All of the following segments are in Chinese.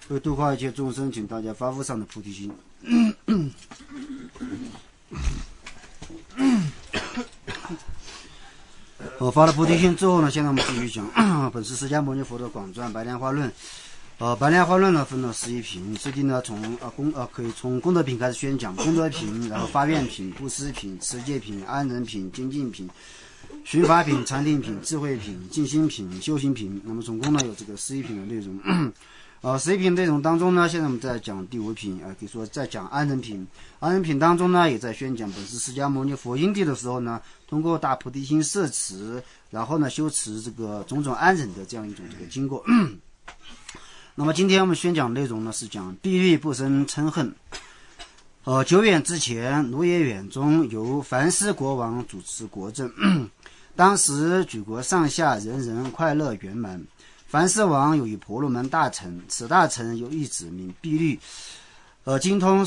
为度化一切众生，请大家发无上的菩提心。发了菩提心之后呢，现在我们继续讲本师释迦牟尼佛的广传白莲花论。白莲花论呢分了11品，这里呢可以从功德品开始宣讲，功德品，然后发愿品、布施品、持戒品、安忍品、精进品、寻法品、禅定品、智慧品、静心品、修行品。那么总共呢有这个11品的内容。11品内容当中呢，现在我们在讲第5品，可以说在讲安忍品。安忍品当中呢，也在宣讲本师释迦牟尼佛因地的时候呢，通过大菩提心摄持，然后呢修持这个种种安忍的这样一种这个经过。那么今天我们宣讲内容呢是讲地狱不生嗔恨。久远之前，卢耶远中由梵师国王主持国政，当时举国上下人人快乐圆满。梵师王有一婆罗门大臣，此大臣有一子名毕律，精通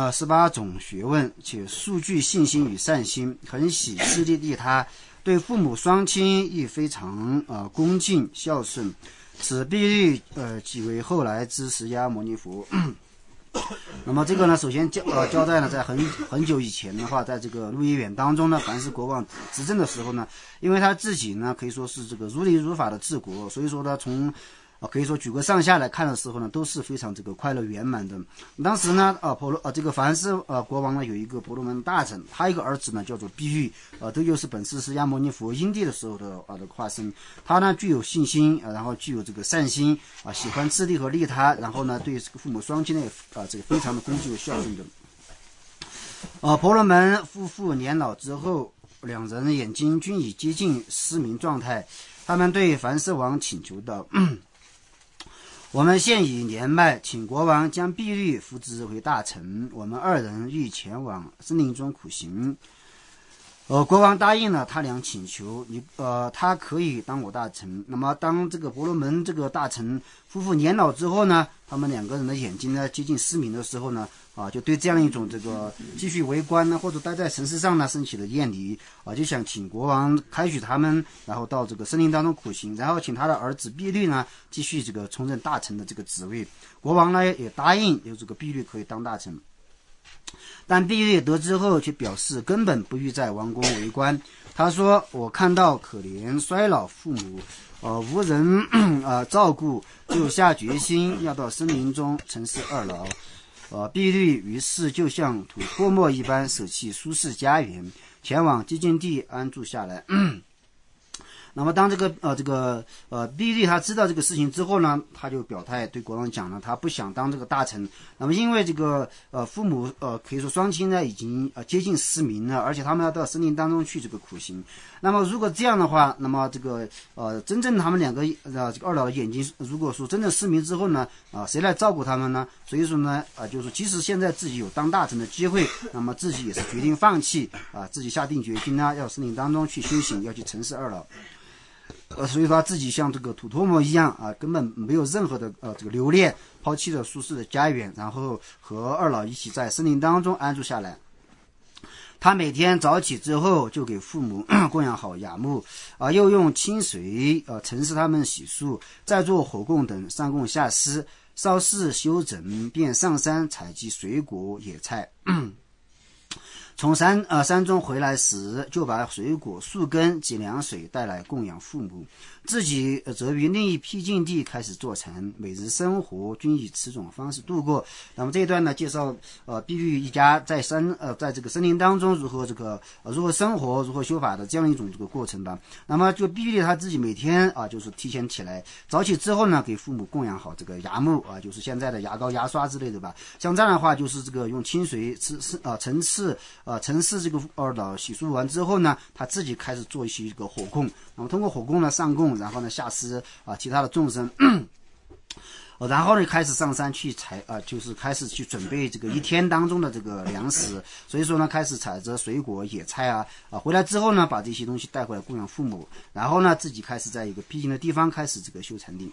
18种学问，且素具信心与善心，很喜师弟利他，对父母双亲亦非常恭敬孝顺。此毕律即为后来之释迦牟尼佛。那么这个呢，首先交代呢，在很久以前的话，在这个鹿野远当中呢，梵师国王执政的时候呢，因为他自己呢可以说是这个如理如法的治国，所以说呢从可以说举国上下来看的时候呢，都是非常这个快乐圆满的。当时呢这个梵师国王呢有一个婆罗门大臣，他一个儿子呢叫做毕律，这就是本师释迦牟尼佛因地的时候的化身。他呢具有信心，然后具有这个善心喜欢自利和利他，然后呢对这个父母双亲呢这个非常的恭敬和孝顺的。婆罗门夫妇年老之后，两人眼睛均已接近失明状态，他们对梵师王请求道：我们现已年迈，请国王将毕律扶植为大臣，我们2人欲前往森林中苦行。国王答应了他俩请求，他可以当我大臣。那么当这个婆罗门这个大臣夫妇年老之后呢，他们2个人的眼睛呢接近失明的时候呢，就对这样一种这个继续为官呢，或者待在城市上呢，升起了厌离，就想请国王开许他们，然后到这个森林当中苦行，然后请他的儿子毕律呢继续这个充任大臣的这个职位。国王呢也答应，有这个毕律可以当大臣。但毕律得知后却表示根本不欲在王宫为官。他说：我看到可怜衰老父母无人照顾，就下决心要到森林中承事2老。毕律于是就像吐唾沫一般舍弃舒适家园，前往寂静地安住下来。那么当毕律他知道这个事情之后呢，他就表态对国王讲了，他不想当这个大臣。那么因为这个父母可以说双亲呢已经接近失明了，而且他们要到森林当中去这个苦行。那么如果这样的话，那么这个真正他们2个这个2老的眼睛如果说真正失明之后呢，谁来照顾他们呢？所以说呢就是即使现在自己有当大臣的机会，那么自己也是决定放弃自己下定决心呢，要森林当中去修行，要去承事2老。所以说他自己像这个吐唾沫一样根本没有任何的这个留恋，抛弃了舒适的家园，然后和2老一起在森林当中安住下来。他每天早起之后就给父母供养好雅木又用清水承事他们洗漱，再做火供等上供下施，稍事休整，便上山采集水果野菜。从山中回来时，就把水果、树根及凉水带来供养父母，自己则于另一僻静地开始坐禅，每日生活均以此种方式度过。那么这一段呢，介绍毕律一家在这个森林当中如何生活、如何修法的这样一种这个过程吧。那么就毕律他自己每天就是提前起来，早起之后呢，给父母供养好这个牙木就是现在的牙膏、牙刷之类的吧。像这样的话，就是这个用清水承事这个2老洗漱完之后呢，他自己开始做一些这个火供，那么通过火供呢上供，然后呢下施其他的众生。然后呢开始上山去就是开始去准备这个一天当中的这个粮食，所以说呢开始采摘水果野菜回来之后呢把这些东西带回来供养父母，然后呢自己开始在一个僻静的地方开始这个修禅定。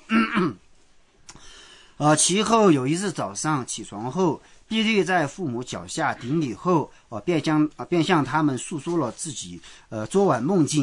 其后有一日早上起床后，毕律在父母脚下顶礼后便向他们诉说了自己昨晚梦境。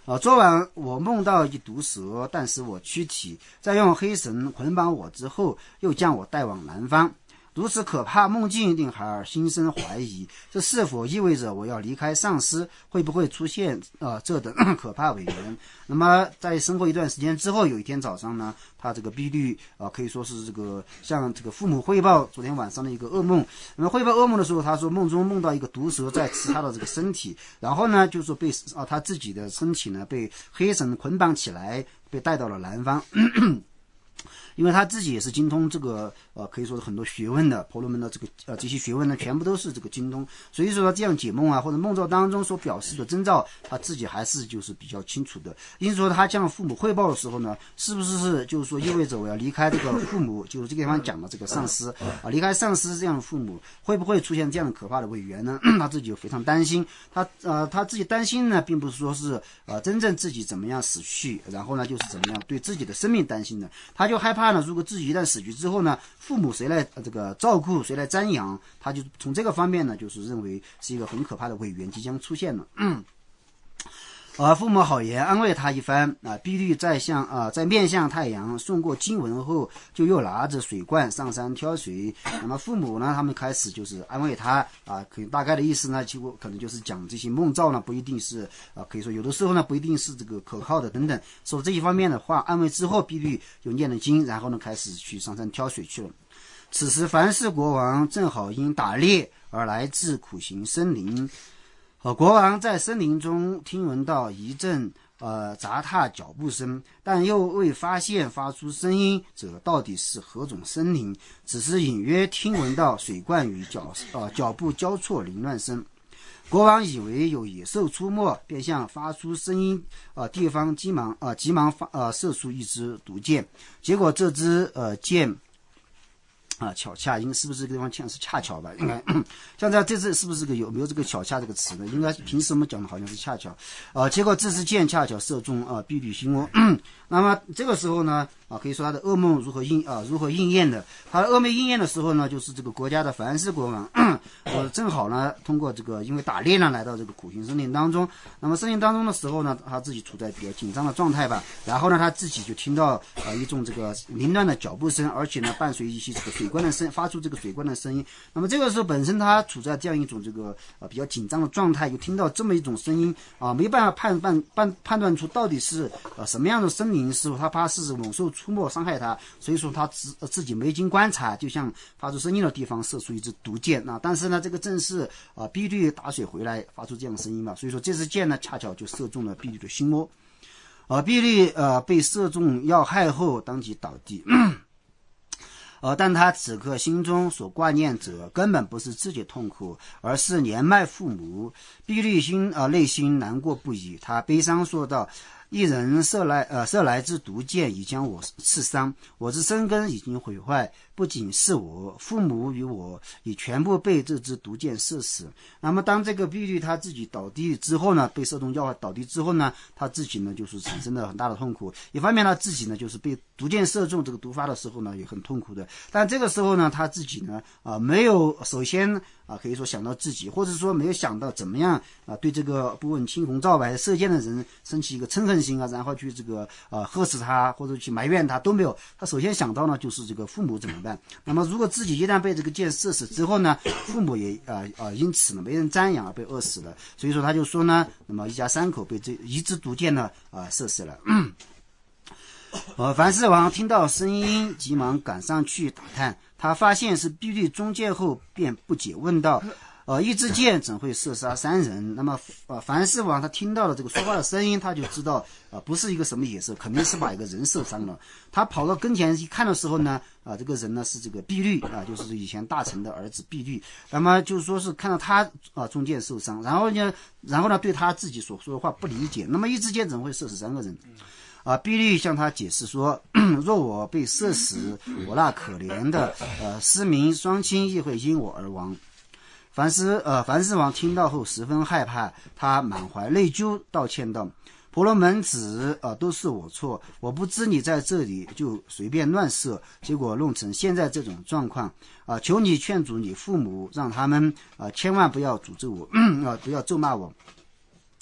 昨晚我梦到一毒蛇，但使我躯体，在用黑绳捆绑我之后，又将我带往南方。如此可怕梦境令孩儿心生怀疑，这是否意味着我要离开上司？会不会出现这等可怕委员？那么在生活一段时间之后，有一天早上呢，他这个碧绿可以说是这个向这个父母汇报昨天晚上的一个噩梦。那么汇报噩梦的时候，他说梦中梦到一个毒蛇在吃他的这个身体，然后呢就说被他自己的身体呢被黑绳捆绑起来，被带到了南方。因为他自己也是精通这个可以说是很多学问的，婆罗门的这些学问呢，全部都是这个精通，所以说这样解梦啊，或者梦兆当中所表示的征兆，他自己还是就是比较清楚的。因此说他向父母汇报的时候呢，是不是就是说意味着我要离开这个父母，就是这个地方讲的这个上司离开上司这样的父母，会不会出现这样的可怕的委员呢？他自己就非常担心，他自己担心呢，并不是说是真正自己怎么样死去，然后呢就是怎么样对自己的生命担心的，他就害怕呢，如果自己一旦死去之后呢，父母谁来这个照顾，谁来瞻仰，他就从这个方面呢，就是认为是一个很可怕的委员即将出现了。父母好言安慰他一番碧绿在面向太阳送过经文后，就又拿着水罐上山挑水。那么父母呢，他们开始就是安慰他可以大概的意思呢，其实可能就是讲这些梦兆呢，不一定是可以说有的时候呢不一定是这个可靠的等等，说这一方面的话安慰之后，碧绿就念了经，然后呢开始去上山挑水去了。此时梵世国王正好因打猎而来自苦行森林。国王在森林中听闻到一阵杂踏脚步声，但又未发现发出声音者到底是何种森林，只是隐约听闻到水罐与脚步交错凌乱声。国王以为有野兽出没，便向发出声音地方急忙射出一支毒箭，结果这支箭巧恰应是不是这个地方像是恰巧吧？应该像这次是不是有没有这个巧恰这个词呢？应该平时我们讲的好像是恰巧结果这支箭恰巧射中碧绿心窝。那么这个时候呢可以说他的噩梦如何应验的？他的噩梦应验的时候呢，就是这个国家的梵世国王正好呢通过这个因为打猎呢来到这个苦行森林当中。那么森林当中的时候呢，他自己处在比较紧张的状态吧，然后呢他自己就听到一种这个凌乱的脚步声，而且呢伴随一些这个水罐的声，发出这个水罐的声音。那么这个时候本身他处在这样一种这个比较紧张的状态，又听到这么一种声音没办法判断出到底是什么样的森林，是否他怕是猛兽出没伤害他，所以说他自己没经观察，就向发出声音的地方射出一支毒箭但是呢这个正是碧绿打水回来发出这样的声音嘛，所以说这支箭呢恰巧就射中了碧绿的心窝。碧绿被射中要害后当即倒地。但他此刻心中所挂念者根本不是自己痛苦，而是年迈父母。碧绿内心难过不已，他悲伤说道：一人射来之毒箭已将我刺伤，我之生根已经毁坏，不仅是我，父母与我已全部被这支毒箭射死。那么当这个碧绿他自己倒地之后呢，被射中要害倒地之后呢，他自己呢就是产生了很大的痛苦。一方面他自己呢就是被毒箭射中这个毒发的时候呢也很痛苦的，但这个时候呢他自己呢没有首先可以说想到自己，或者说没有想到怎么样对这个不问青红皂白射箭的人升起一个嗔恨心然后去这个呵斥他或者去埋怨他都没有。他首先想到呢就是这个父母怎么办。那么如果自己一旦被这个箭射死之后呢，父母也因此呢没人瞻仰而被饿死了。所以说他就说呢，那么一家三口被这一支毒箭呢射死了。梵世王听到声音急忙赶上去打探，他发现是碧绿中箭后便不解问道：一支箭怎会射杀3人？那么梵世王他听到了这个说话的声音，他就知道不是一个什么野兽，肯定是把一个人射伤了。他跑到跟前一看的时候呢这个人呢是这个碧绿就是以前大臣的儿子碧绿。那么就是说是看到他中箭受伤，然后呢对他自己所说的话不理解，那么一支箭怎会射死3个人？碧绿向他解释说，若我被射死，我那可怜的失明双亲亦会因我而亡。梵世王听到后十分害怕，他满怀内疚，道歉道：婆罗门子都是我错，我不知你在这里就随便乱射，结果弄成现在这种状况求你劝阻你父母，让他们千万不要诅咒我不要咒骂我。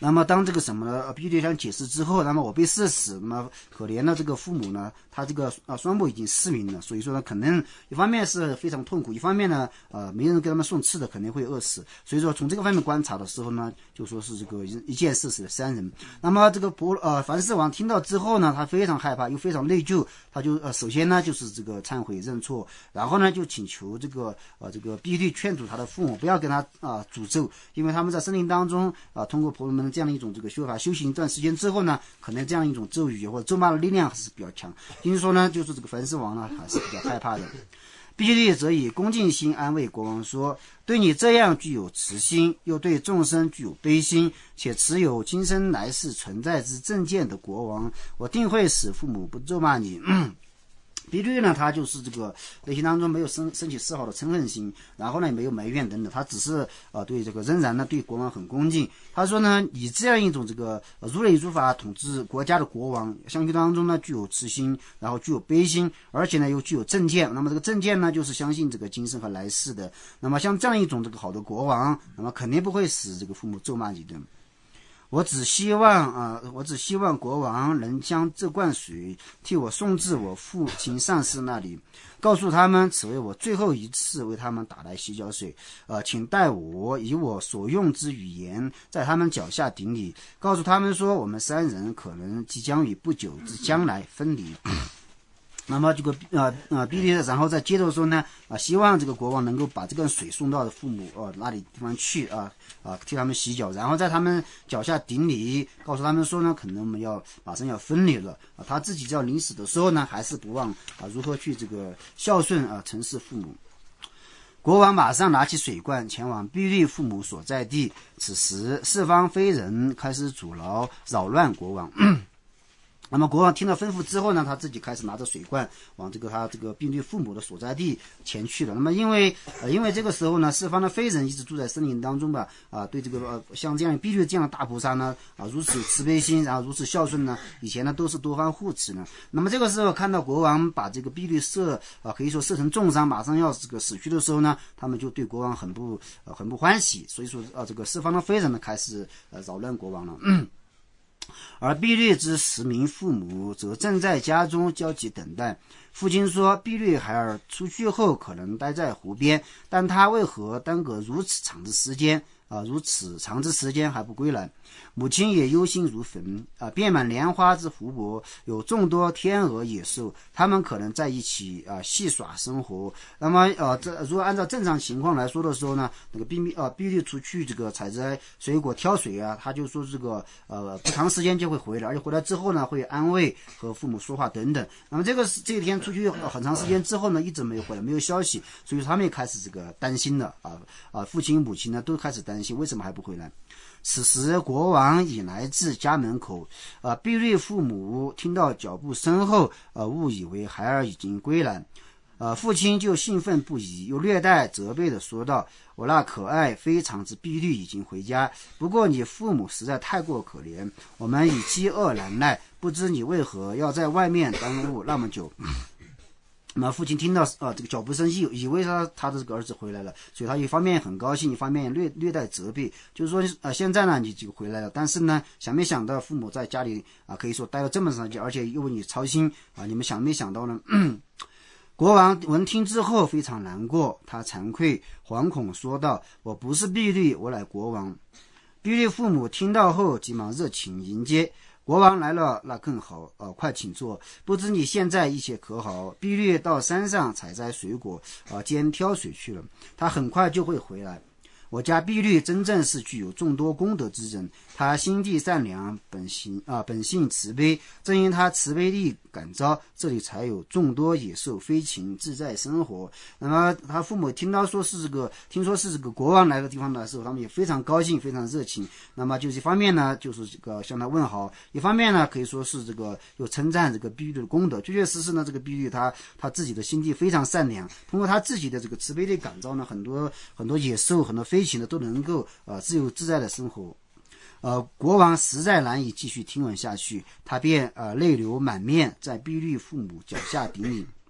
那么当这个什么呢？毕律想解释之后，那么我被射死，那么可怜的这个父母呢，他这个双目已经失明了，所以说呢，可能一方面是非常痛苦，一方面呢，没人给他们送吃的，肯定会饿死。所以说从这个方面观察的时候呢，就说是这个一箭射死了3人。那么这个梵世王听到之后呢，他非常害怕，又非常内疚，他就首先呢就是这个忏悔认错，然后呢就请求这个毕律劝阻他的父母不要跟他诅咒，因为他们在森林当中通过婆罗门这样的一种这个修法修行一段时间之后呢，可能这样一种咒语或者咒骂的力量还是比较强，因此说呢，就是这个梵世王呢还是比较害怕的。毕律则以恭敬心安慰国王说：“对你这样具有慈心，又对众生具有悲心，且持有今生来世存在之正见的国王，我定会使父母不咒骂你。”毕律呢，他就是这个内心当中没有升起丝毫的嗔恨心，然后呢也没有埋怨等等，他只是对这个仍然呢对国王很恭敬。他说呢，以这样一种这个如理如法统治国家的国王，相续当中呢具有慈心，然后具有悲心，而且呢又具有正见。那么这个正见呢，就是相信这个今生和来世的。那么像这样一种这个好的国王，那么肯定不会使这个父母咒骂你的。我只希望国王能将这罐水替我送至我父亲上司那里，告诉他们此为我最后一次为他们打来洗脚水，请代我以我所用之语言在他们脚下顶礼，告诉他们说我们3人可能即将于不久之将来分离。那么这个毕律然后再接着说呢，希望这个国王能够把这个水送到父母那里地方去替他们洗脚，然后在他们脚下顶礼，告诉他们说呢，可能我们马上要分离了他自己在临死的时候呢，还是不忘如何去这个孝顺承事父母。国王马上拿起水罐前往毕律父母所在地，此时四方非人开始阻挠扰乱国王。那么国王听到吩咐之后呢，他自己开始拿着水罐往他这个毕律父母的所在地前去了。那么因为这个时候呢，四方的非人一直住在森林当中吧，对这个像这样毕律这样的大菩萨呢，如此慈悲心，然后如此孝顺呢，以前呢都是多方护持呢。那么这个时候看到国王把这个毕律可以说射成重伤，马上要这个死去的时候呢，他们就对国王很不欢喜，所以说这个四方的非人呢开始扰乱国王了。而毕律之10名父母则正在家中焦急等待。父亲说，毕律孩儿出去后可能待在湖边，但他为何耽搁如此长的时间还不归来？母亲也忧心如焚。遍满莲花之湖泊有众多天鹅野兽，他们可能在一起戏耍生活。那么如果按照正常情况来说的时候呢，那个毕律出去这个采摘水果挑水他就说这个不长时间就会回来，而且回来之后呢会安慰和父母说话等等。那么这一天出去很长时间之后呢，一直没有回来，没有消息，所以他们也开始这个担心了父亲母亲呢都开始担心为什么还不回来。此时国王已来至家门口，毕律父母听到脚步声后，误以为孩儿已经归来，父亲就兴奋不已，又略带责备地说道：“我那可爱非常之毕律已经回家，不过你父母实在太过可怜，我们已饥饿难耐，不知你为何要在外面耽误那么久。”那么父亲听到这个脚步声，以为他的这个儿子回来了，所以他一方面很高兴，一方面略带责备，就是说现在呢你就回来了，但是呢想没想到父母在家里可以说待了这么长时间，而且又为你操心你们想没想到呢？国王闻听之后非常难过，他惭愧惶恐说道：“我不是毕律，我乃国王。”毕律父母听到后急忙热情迎接。国王来了，那更好，快请坐。不知你现在一切可好？毕律到山上采摘水果，兼挑水去了，他很快就会回来。我家毕律真正是具有众多功德之人，他心地善良，本性慈悲，正因他慈悲力感召，这里才有众多野兽飞禽自在生活。那么他父母听说是这个国王来的地方的时候，他们也非常高兴，非常热情。那么就是一方面呢，就是这个向他问好；一方面呢，可以说是这个又称赞这个毕律的功德。确确实实呢，这个毕律他自己的心地非常善良，通过他自己的这个慈悲力感召呢，很多野兽、很多飞禽呢都能够自由自在的生活。国王实在难以继续听闻下去，他便泪流满面，在毕律父母脚下顶礼。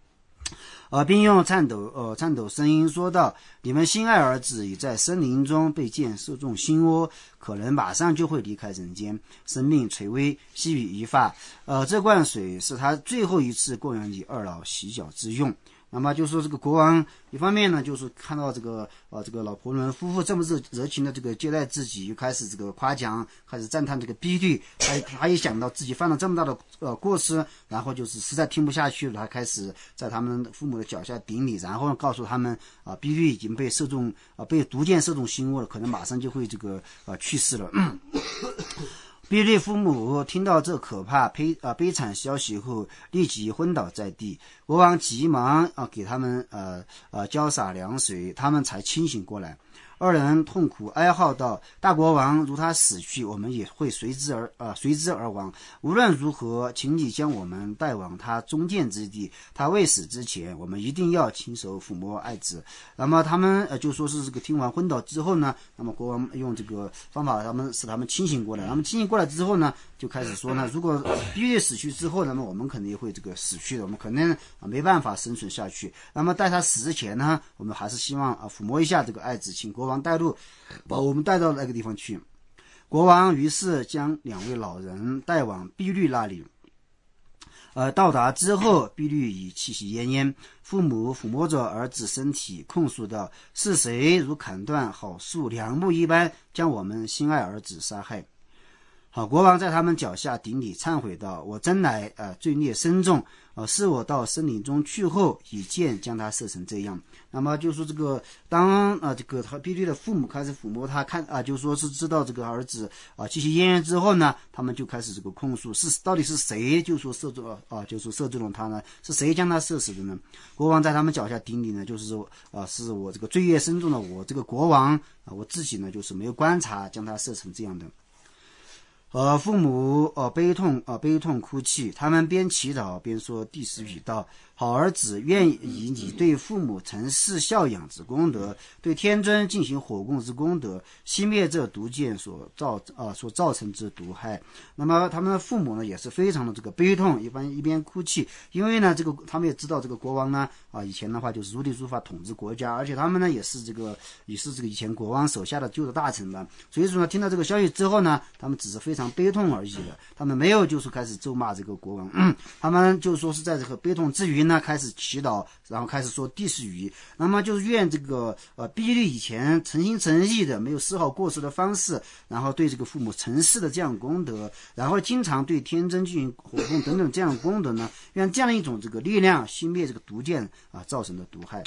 并用颤抖声音说道：“你们心爱儿子已在森林中被箭射中心窝，可能马上就会离开人间，生命垂危，惜羽一发。这罐水是他最后一次供养你二老洗脚之用。”那么就说这个国王一方面呢，就是看到这个老婆伦夫妇这么热情的这个接待自己，又开始这个夸奖，开始赞叹这个比律，他也想到自己犯了这么大的过失，然后就是实在听不下去了，他开始在他们父母的脚下顶礼，然后告诉他们比律已经被被毒箭射中心窝了，可能马上就会去世了。比律父母听到这可怕悲惨消息后，立即昏倒在地。国王急忙给他们浇洒凉水，他们才清醒过来。二人痛苦哀号道：“大国王，如他死去，我们也会随之而亡。无论如何，请你将我们带往他中箭之地。他未死之前，我们一定要亲手抚摸爱子。”那么他们就说是这个听完昏倒之后呢，那么国王用这个方法，使他们清醒过来。他们清醒过来之后呢，就开始说呢，如果比律死去之后，那么我们肯定会死去的，我们可能没办法生存下去。那么在他死之前呢，我们还是希望抚摸一下这个爱子，请国王带路，把我们带到那个地方去。国王于是将两位老人带往比律那里。到达之后，比律已气息奄奄，父母抚摸着儿子身体，控诉道：“是谁如砍断好树梁木一般，将我们心爱儿子杀害？”好，国王在他们脚下顶礼，忏悔道：“我真乃罪孽深重，是我到森林中去后，以箭将他射成这样。”那么就说这个，当他比律的父母开始抚摸他，就说是知道这个儿子气息奄奄之后呢，他们就开始这个控诉，到底是谁就说射中了他呢？是谁将他射死的呢？国王在他们脚下顶礼呢，就是说是我这个罪孽深重的我这个国王我自己呢就是没有观察，将他射成这样的。父母悲痛哭泣，他们边祈祷边说第十语道：“好儿子，愿以你对父母承事孝养之功德，对天尊进行火供之功德，熄灭这毒箭所造成之毒害。”那么他们的父母呢，也是非常的这个悲痛，一边哭泣，因为呢，他们也知道这个国王呢以前的话就是如理如法统治国家，而且他们呢也是这个以前国王手下的旧的大臣吧，所以说呢，听到这个消息之后呢，他们只是非常悲痛而已的，他们没有就是开始咒骂这个国王，他们就说是在这个悲痛之余呢，开始祈祷，然后开始说第十语，那么就是愿这个比律以前诚心诚意的，没有丝毫过失的方式，然后对这个父母承事的这样功德，然后经常对天真进行火供等等这样的功德呢，愿这样一种这个力量熄灭这个毒箭造成的毒害。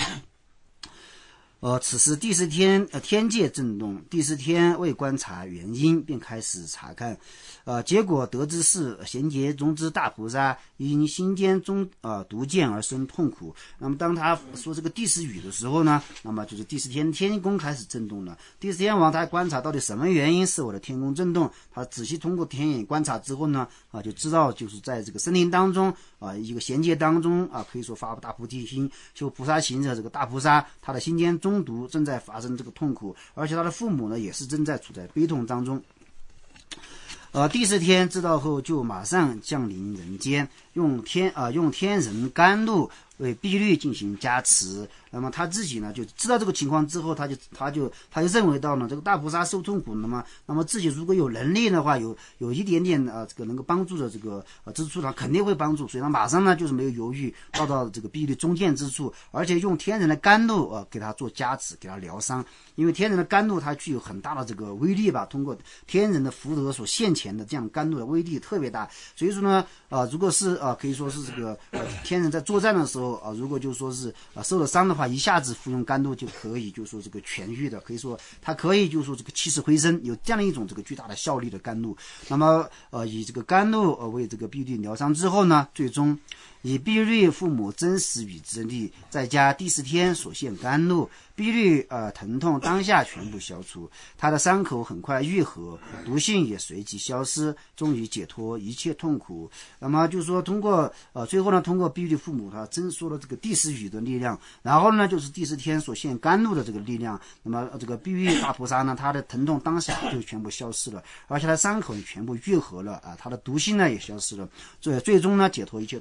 此时第十天天界震动，第十天为观察原因，便开始查看，结果得知是贤劫中之大菩萨因心间中毒箭而生痛苦。那么当他说这个第十语的时候呢，那么就是第十天天宫开始震动了。第十天王他观察到底什么原因使我的天宫震动，他仔细通过天眼观察之后呢，就知道就是在这个森林当中一个贤劫当中可以说发大菩提心修菩萨行者这个大菩萨，他的心间中毒正在发生这个痛苦，而且他的父母呢也是正在处在悲痛当中。第十天知道后，就马上降临人间，用天人甘露为比律进行加持。那么他自己呢就知道这个情况之后，他就认为到呢这个大菩萨受痛苦，那么自己如果有能力的话，有一点点这个能够帮助的这个之处，他肯定会帮助，所以他马上呢就是没有犹豫，到这个比律中箭之处，而且用天人的甘露给他做加持，给他疗伤。因为天人的甘露它具有很大的这个威力吧，通过天人的福德所现前的这样甘露的威力特别大，所以说呢如果是可以说是这个天人在作战的时候如果就说是受了伤的话，一下子服用甘露就可以就说这个痊愈的，可以说它可以就说这个起死回生，有这样的一种这个巨大的效力的甘露。那么以这个甘露为这个比律疗伤之后呢，最终以比律父母真实语之力，再加第十天所现甘露，比律疼痛当下全部消除，他的伤口很快愈合，毒性也随即消失，终于解脱一切痛苦。那么就是说通过最后呢，通过比律父母他真说了这个第十语的力量，然后呢就是第十天所现甘露的这个力量，那么这个比律大菩萨呢，他的疼痛当下就全部消失了，而且他伤口也全部愈合了他的毒性呢也消失了，最终呢解脱一切痛苦。解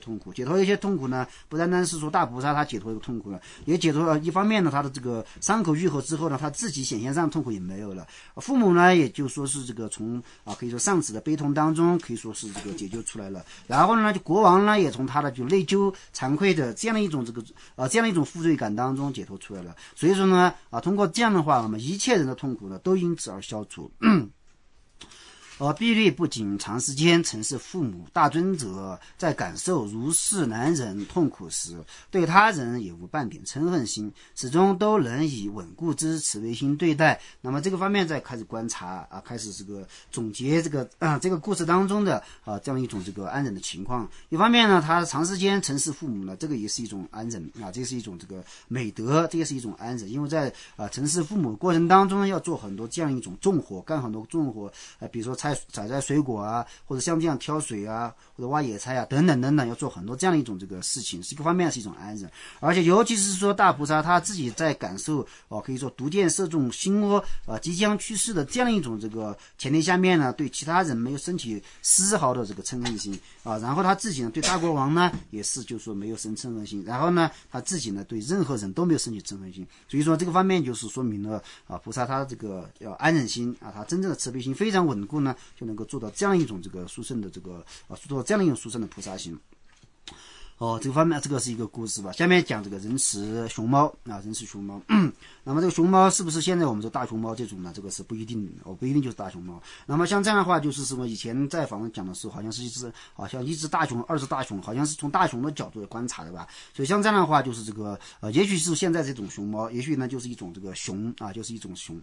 脱一些痛苦呢，不单单是说大菩萨他解脱一个痛苦了，也解脱了一方面呢，他的这个伤口愈合之后呢，他自己显现上痛苦也没有了。父母呢，也就说是这个从可以说丧子的悲痛当中，可以说是这个解救出来了。然后呢，就国王呢，也从他的就内疚、惭愧的这样的一种这样的一种负罪感当中解脱出来了。所以说呢，通过这样的话，我们一切人的痛苦呢，都因此而消除。碧律不仅长时间曾是父母大尊者，在感受如是难忍痛苦时，对他人也无半点嗔恨心，始终都能以稳固之慈悲心对待。那么这个方面再开始观察开始这个总结这个故事当中的这样一种这个安忍的情况。一方面呢，他长时间承事父母呢，这个也是一种安忍这是一种这个美德，这也是一种安忍。因为在承事父母的过程当中，要做很多这样一种重活，干很多重活，比如说采摘水果或者像这样挑水或者挖野菜等等等等，要做很多这样一种这个事情，是一个方面是一种安忍。而且尤其是说大菩萨他自己在感受可以说毒箭射中心窝即将去世的这样一种这个前提下面呢，对其他人没有升起丝毫的这个嗔恨心然后他自己呢对大国王呢也是就是说没有生嗔恨心，然后呢他自己呢对任何人都没有升起嗔恨心。所以说这个方面就是说明了菩萨他这个安忍心他真正的慈悲心非常稳固呢，就能够做到这样一种这个殊胜的这个做到这样一种殊胜的菩萨心。这个方面这个是一个故事吧。下面讲这个人慈熊猫人慈熊猫那么这个熊猫是不是现在我们说大熊猫这种呢？这个是不一定就是大熊猫。那么像这样的话，就是什么以前在访问讲的时候，好像是一只大熊，二只大熊，好像是从大熊的角度来观察的吧。所以像这样的话，就是这个也许是现在这种熊猫，也许呢就是一种这个熊就是一种熊。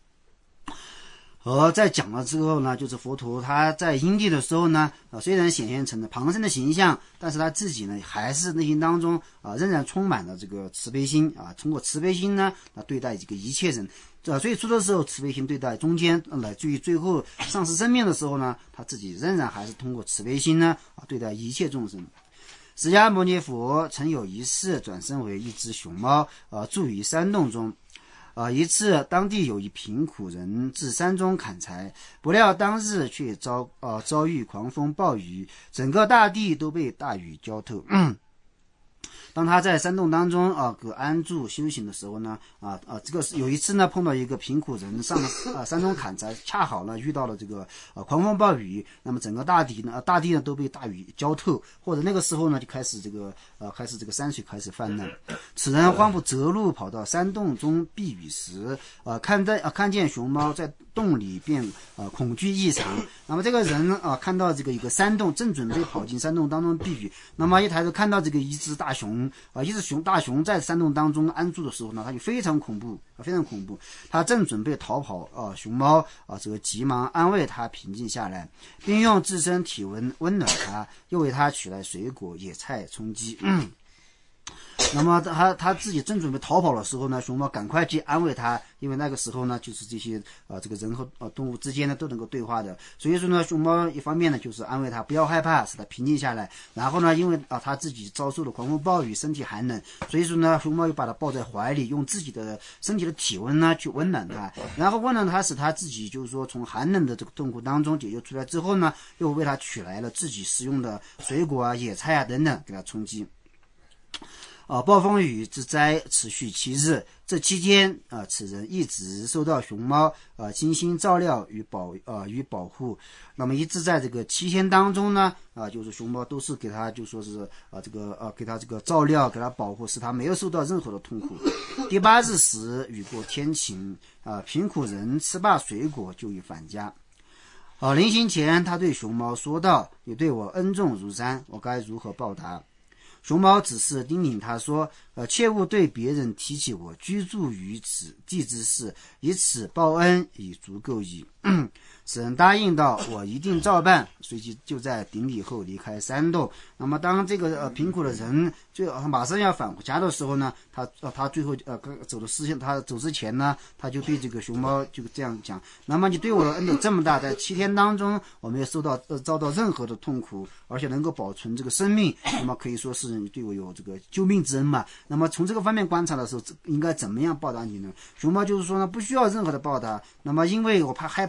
在讲了之后呢，就是佛陀他在因地的时候呢虽然显现成了旁生的形象，但是他自己呢还是内心当中仍然充满了这个慈悲心通过慈悲心呢对待这个一切人。最初的时候慈悲心对待，中间乃至于最后丧失生命的时候呢，他自己仍然还是通过慈悲心呢对待一切众生。释迦牟尼佛曾有一世转身为一只熊猫住于山洞中。一次当地有一贫苦人至山中砍柴，不料当日却遭遇狂风暴雨，整个大地都被大雨浇透。当他在山洞当中安住修行的时候呢这个有一次呢碰到一个贫苦人上了山中砍柴，恰好呢遇到了这个狂风暴雨，那么整个大地呢都被大雨浇透，或者那个时候呢就开始这个山水开始泛滥。此人慌不择路跑到山洞中避雨时看见熊猫在洞里便恐惧异常。那么这个人看到这个一个山洞，正准备跑进山洞当中避雨，那么一抬头看到这个一只大熊大熊在山洞当中安住的时候呢，他就非常恐怖。他正准备逃跑熊猫这个急忙安慰他平静下来，并用自身体温温暖他，又为他取来水果野菜充饥。那么他自己正准备逃跑的时候呢，熊猫赶快去安慰他，因为那个时候呢就是这些这个人和动物之间呢都能够对话的。所以说呢，熊猫一方面呢就是安慰他不要害怕，使他平静下来，然后呢因为他自己遭受了狂风暴雨，身体寒冷，所以说呢熊猫又把他抱在怀里，用自己的身体的体温呢去温暖他，然后温暖他，使他自己就是说从寒冷的这个痛苦当中解救出来之后呢，又为他取来了自己食用的水果野菜等等给他充饥。暴风雨之灾持续7日，这期间此人一直受到熊猫精心照料与保护。那么一直在这个7天当中呢就是熊猫都是给他就说是给他这个照料，给他保护，使他没有受到任何的痛苦。第8日时雨过天晴贫苦人吃罢水果就已返家。临行前他对熊猫说道：你对我恩重如山，我该如何报答？熊猫只是叮咛他说切勿对别人提起我居住于此地之事，以此报恩已足够矣。此人答应道：我一定照办，随即就在顶礼后离开山洞。那么当这个贫苦的人马上要返回家的时候呢，他最后他走之前呢，他就对这个熊猫就这样讲：那么你对我的恩德这么大，在7天当中我没有遭到任何的痛苦，而且能够保存这个生命，那么可以说是你对我有这个救命之恩嘛。那么从这个方面观察的时候，应该怎么样报答你呢？熊猫就是说呢，不需要任何的报答。那么因为我害怕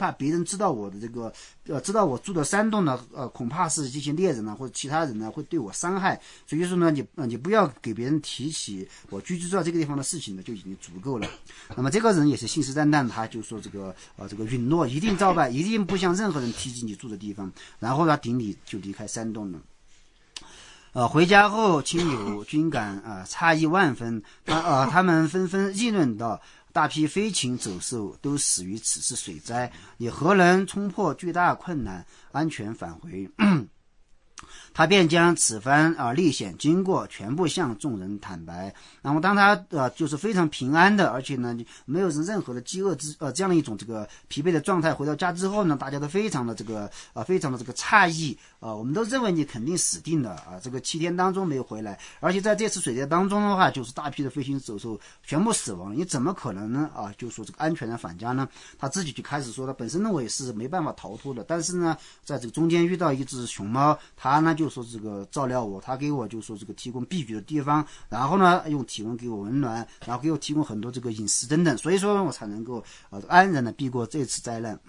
怕别人知道我的这个知道我住的山洞呢，恐怕是这些猎人呢或者其他人呢会对我伤害，所以说呢你不要给别人提起我居住在这个地方的事情呢就已经足够了。那么这个人也是信誓旦旦，他就说这个允诺一定照办，一定不向任何人提及你住的地方，然后他顶礼就离开山洞了。回家后，亲友均感诧异万分，他们纷纷议论道：大批飞禽走兽都死于此次水灾，你何能冲破巨大困难，安全返回？他便将此番历险经过全部向众人坦白。然后当他就是非常平安的，而且呢没有任何的饥饿这样的一种这个疲惫的状态回到家之后呢，大家都非常的这个诧异我们都认为你肯定死定了这个7天当中没有回来，而且在这次水灾当中的话，就是大批的飞行走兽全部死亡，你怎么可能呢就说这个安全的返家呢？他自己就开始说他本身认为是没办法逃脱的，但是呢在这个中间遇到一只熊猫，他呢就说这个照料我，他给我就说这个提供避雨的地方，然后呢用体温给我温暖，然后给我提供很多这个饮食等等，所以说我才能够安然的避过这次灾难。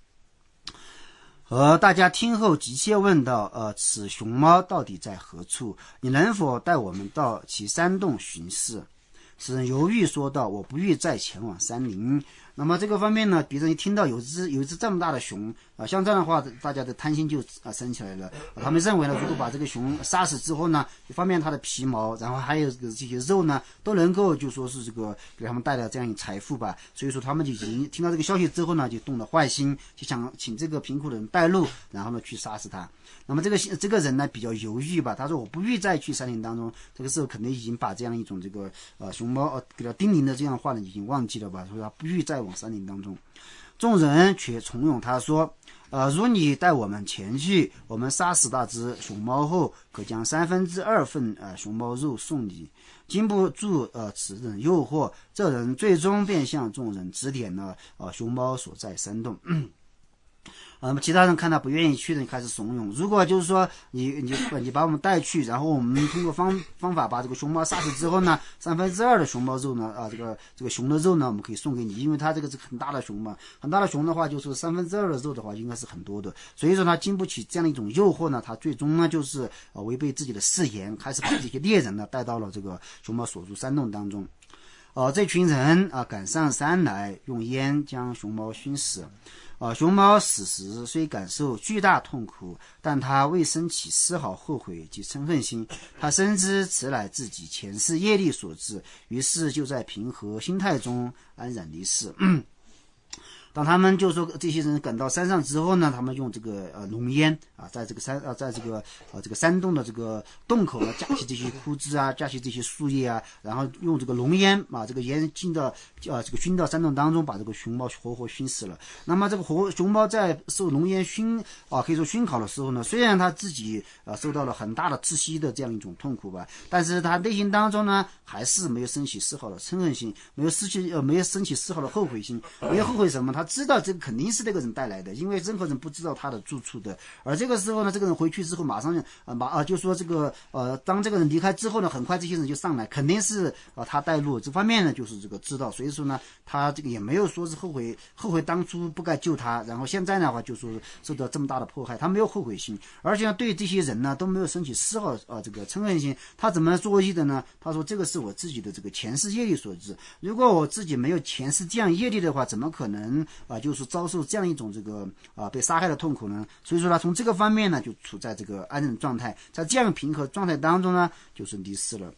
大家听后急切问道：此熊猫到底在何处？你能否带我们到其山洞巡视？使人犹豫说道：我不欲再前往山林。那么这个方面呢，别人一听到有一只这么大的熊像这样的话，大家的贪心就升起来了。他们认为呢，如果把这个熊杀死之后呢，一方面它的皮毛，然后还有这些肉呢，都能够就说是这个给他们带来这样一财富吧。所以说他们就已经听到这个消息之后呢，就动了坏心，就想请这个贫苦的人带路，然后呢去杀死他。那么这个人呢比较犹豫吧，他说我不欲再去山林当中。这个时候肯定已经把这样一种这个熊猫给他叮咛的这样的话呢已经忘记了吧，所以他不欲再往山林当中。众人却怂恿他说：如你带我们前去，我们杀死那只熊猫后，可将2/3份熊猫肉送你。经不住此等诱惑，这人最终便向众人指点了熊猫所在山洞。其他人看他不愿意去的，开始怂恿。如果就是说你把我们带去，然后我们通过方法把这个熊猫杀死之后呢，2/3的熊猫肉呢这个熊的肉呢，我们可以送给你，因为它这个是很大的熊嘛，很大的熊的话，就是2/3的肉的话，应该是很多的。所以说他经不起这样的一种诱惑呢，他最终呢就是违背自己的誓言，开始把这些猎人呢带到了这个熊猫所住山洞当中。这群人赶上山来，用烟将熊猫熏死。熊猫死时虽感受巨大痛苦，但他未生起丝毫后悔及嗔恨心。他深知此乃自己前世业力所致，于是就在平和心态中安然离世。当他们就说这些人赶到山上之后呢，他们用这个浓烟在这个山洞的这个洞口架起这些枯枝架起这些树叶然后用这个浓烟把这个烟进到熏到山洞当中，把这个熊猫活活熏死了。那么这个熊猫在受浓烟可以说熏烤的时候呢，虽然他自己受到了很大的窒息的这样一种痛苦吧，但是他内心当中呢还是没有升起丝毫的嗔恨心，没有升起丝毫的后悔心。没有后悔什么？他知道这个肯定是这个人带来的，因为任何人不知道他的住处的。而这个时候呢，这个人回去之后马上就说这个当这个人离开之后呢，很快这些人就上来，肯定是他带路。这方面呢就是这个知道，所以说呢他这个也没有说是后悔当初不该救他，然后现在的话就说受到这么大的迫害，他没有后悔心，而且呢对这些人呢都没有升起丝毫这个嗔恨心。他怎么作意的呢？他说这个是我自己的这个前世业力所致，如果我自己没有前世这样业力的话，怎么可能就是遭受这样一种这个被杀害的痛苦呢？所以说他从这个方面呢就处在这个安忍状态，在这样平和状态当中呢就是离世了。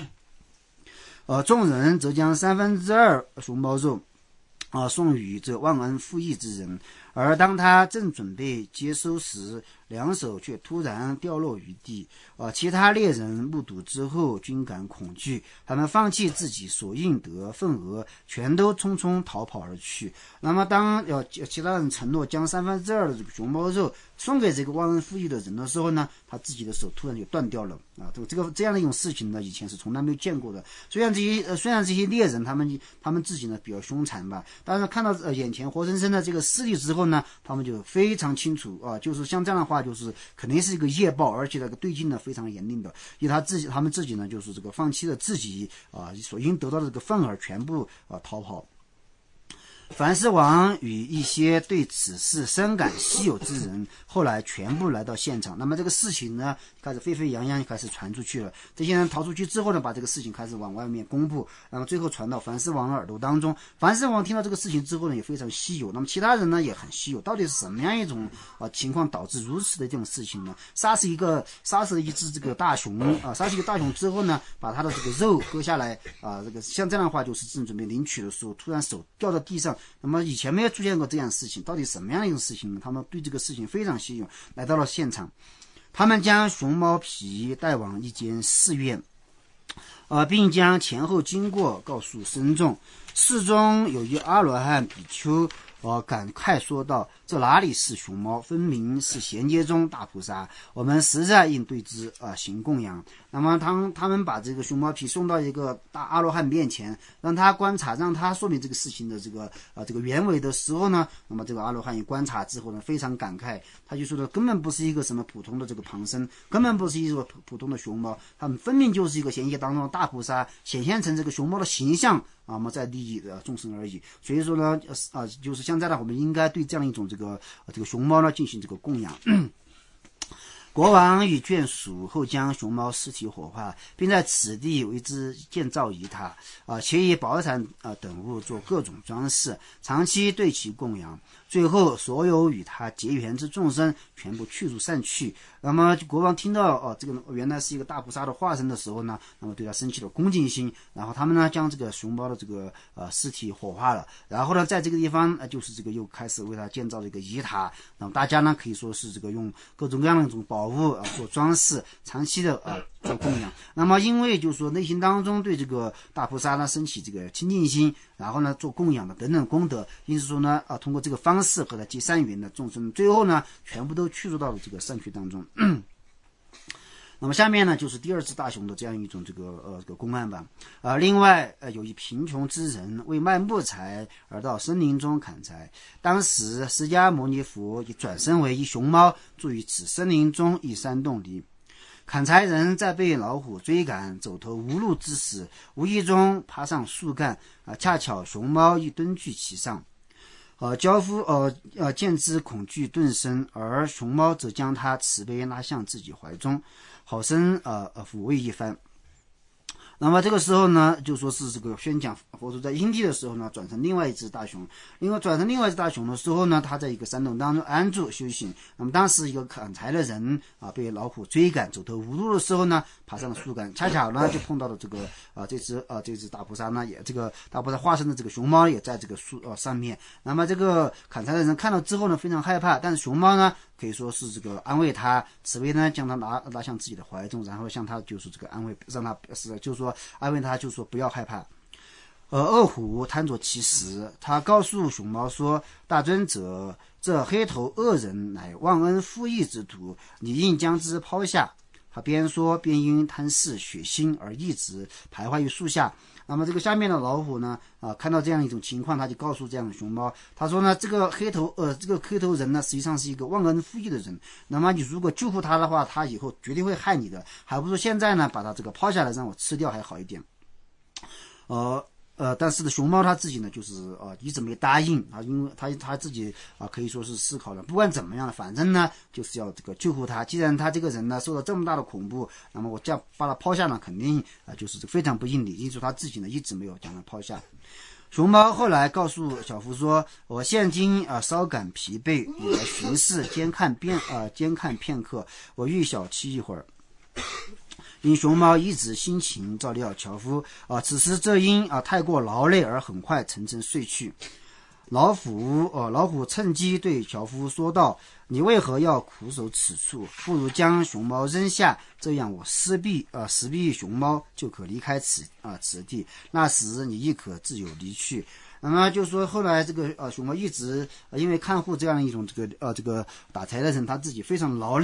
众人则将2/3熊猫肉送与这忘恩负义之人，而当他正准备接收时，两手却突然掉落于地。其他猎人目睹之后均感恐惧，他们放弃自己所应得份额，全都匆匆逃跑而去。那么当其他人承诺将2/3的这个熊猫肉送给这个忘恩负义的人的时候呢，他自己的手突然就断掉了这样的一种事情呢，以前是从来没有见过的。虽然这些猎人他们自己呢比较凶残吧，但是看到眼前活生生的这个事例之后呢，他们就非常清楚就是像这样的话，就是肯定是一个业报，而且那个对境呢非常严厉的，因为他们自己呢就是这个放弃了自己所应得到的这个份额，全部逃跑。 樊氏王与一些对此事深感稀有之人，后来全部来到现场。那么这个事情呢，开始沸沸扬扬，开始传出去了。这些人逃出去之后呢，把这个事情开始往外面公布，然后最后传到樊氏王的耳朵当中。樊氏王听到这个事情之后呢，也非常稀有。那么其他人呢也很稀有，到底是什么样一种情况导致如此的这种事情呢？杀死了一只这个大熊杀死一个大熊之后呢，把他的这个肉割下来这个像这样的话，就是正准备领取的时候，突然手掉到地上。那么以前没有出现过这样的事情，到底什么样的一种事情呢？他们对这个事情非常稀有，来到了现场。他们将熊猫皮带往一间寺院，并将前后经过告诉僧众。寺中有一阿罗汉比丘感慨说道：“这哪里是熊猫，分明是衔接中大菩萨，我们实在应对之行供养。”那么他们把这个熊猫皮送到一个大阿罗汉面前，让他观察，让他说明这个事情的这个原委的时候呢，那么这个阿罗汉一观察之后呢，非常感慨，他就说的根本不是一个什么普通的这个旁生，根本不是一个普通的熊猫，他们分明就是一个衔接当中的大菩萨显现成这个熊猫的形象那么在利益众生而已。所以说呢就是现在呢，我们应该对这样一种这个熊猫呢进行这个供养。国王与眷属后将熊猫尸体火化，并在此地为之建造仪塔且以宝产等物做各种装饰，长期对其供养。最后所有与他结缘之众生全部去除散去。那么国王听到这个原来是一个大菩萨的化身的时候呢，那么对他升起了恭敬心，然后他们呢将这个熊猫的这个尸体火化了，然后呢在这个地方就是这个又开始为他建造这个仪塔。那么大家呢可以说是这个用各种各样的一种宝物做装饰，长期的做供养。那么因为就是说内心当中对这个大菩萨呢升起这个亲近心，然后呢做供养的等等功德，因此说呢通过这个方式和他结善缘的众生，最后呢全部都去入到了这个善趣当中。那么下面呢就是第二只大熊的这样一种这个公案吧。另外有一贫穷之人为卖木材而到森林中砍柴，当时释迦牟尼佛已转身为一熊猫，住于此森林中一山洞里。砍柴人在被老虎追赶走投无路之时，无意中爬上树干恰巧熊猫亦蹲踞其上。樵夫见之恐惧顿生，而熊猫则将他慈悲拉向自己怀中，好生抚慰一番。那么这个时候呢，就说是这个宣讲佛祖在因地的时候呢，转成另外一只大熊。因为转成另外一只大熊的时候呢，他在一个山洞当中安住修行。那么当时一个砍柴的人被老虎追赶走投无路的时候呢，爬上了树干，恰巧呢就碰到了这个这只大菩萨呢，也这个大菩萨化身的这个熊猫也在这个树上面。那么这个砍柴的人看到之后呢，非常害怕，但是熊猫呢可以说是这个安慰他，慈悲呢将他拉向自己的怀中，然后向他就是这个安慰，让他就是说安慰他，就是说不要害怕。恶虎贪着其食，他告诉熊猫说：“大尊者，这黑头恶人乃忘恩负义之徒，你应将之抛下。”他边说边因贪嗜血腥而一直徘徊于树下。那么这个下面的老虎呢看到这样一种情况，他就告诉这样的熊猫，他说呢这个黑头人呢实际上是一个忘恩负义的人，那么你如果救护他的话，他以后绝对会害你的，还不如现在呢把他这个抛下来让我吃掉还好一点。但是呢，熊猫他自己呢，就是一直没答应因为他自己可以说是思考了，不管怎么样，反正呢就是要这个救护他。既然他这个人呢受到这么大的恐怖，那么我这样把他抛下呢，肯定就是非常不应理，因此他自己呢一直没有将他抛下。熊猫后来告诉小夫说：“我现今稍感疲惫，也来巡视监看片刻，我欲小憩一会儿。”因熊猫一直辛勤照料樵夫此时这因太过劳累而很快沉沉睡去。老虎趁机对樵夫说道：“你为何要苦守此处？不如将熊猫扔下，这样我食毙熊猫就可离开此地，那时你亦可自由离去。”那么就说后来这个熊猫一直因为看护这样一种这个打柴的人，他自己非常劳累，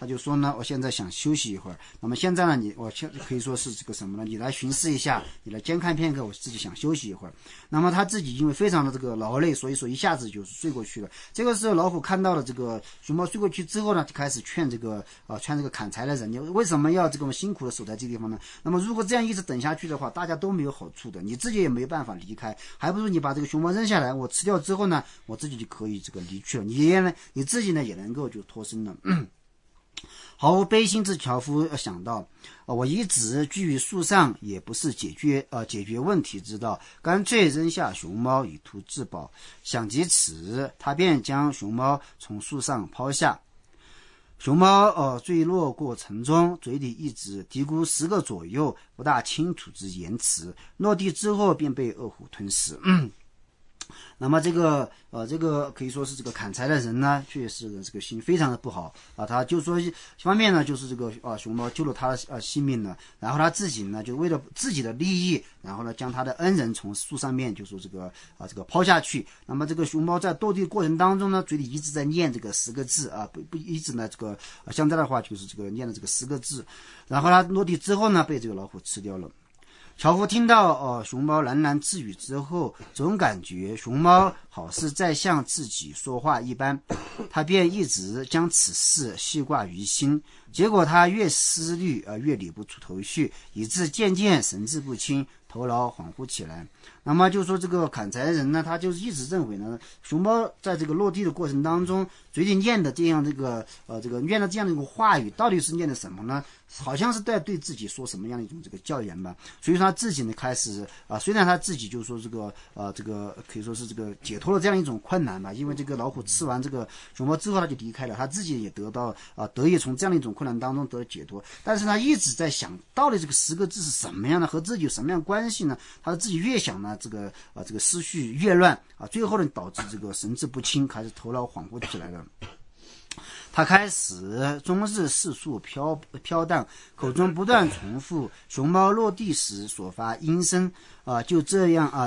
他就说呢，我现在想休息一会儿。那么现在呢，我可以说是这个什么呢？你来巡视一下，你来监看片刻，我自己想休息一会儿。那么他自己因为非常的这个劳累，所以说一下子就睡过去了。这个时候老虎看到了这个熊猫睡过去之后呢，就开始劝这个砍柴的人，你为什么要这么辛苦的守在这个地方呢？那么如果这样一直等下去的话，大家都没有好处的，你自己也没办法离开，还不如你把这个熊猫扔下来，我吃掉之后呢，我自己就可以这个离去了，你自己呢也能够就脱身了。毫无悲心之樵夫想到，我一直居于树上也不是解决问题之道，干脆扔下熊猫以图自保。想及此，他便将熊猫从树上抛下。熊猫坠落过程中，嘴里一直嘀咕10个左右不大清楚之言辞，落地之后便被恶虎吞噬。那么这个可以说是这个砍柴的人呢，确实这个心非常的不好啊。他就说一方面呢，就是这个熊猫救了他性命了，然后他自己呢就为了自己的利益，然后呢将他的恩人从树上面就说这个抛下去。那么这个熊猫在落地过程当中呢，嘴里一直在念这个10个字啊，不一直呢这个现在的话就是这个念的这个10个字，然后他落地之后呢，被这个老虎吃掉了。樵夫听到熊猫喃喃自语之后，总感觉熊猫好似在向自己说话一般，他便一直将此事系挂于心。结果他越思虑越理不出头绪，以致渐渐神志不清，头脑恍惚起来。那么就说这个砍柴人呢，他就是一直认为呢，熊猫在这个落地的过程当中，嘴里念的这样念的这样的一个话语，到底是念的什么呢？好像是在对自己说什么样的一种这个教言吧。所以说他自己呢开始虽然他自己就说这个可以说是这个解脱了这样一种困难吧，因为这个老虎吃完这个熊猫之后他就离开了，他自己也得以从这样的一种困难当中得解脱。但是他一直在想，到底这个10个字是什么样的，和自己有什么样的关系呢？他自己越想呢，这个思绪越乱最后呢导致这个神志不清，开始头脑恍惚起来了。他开始终日四处飘荡，口中不断重复熊猫落地时所发音声就这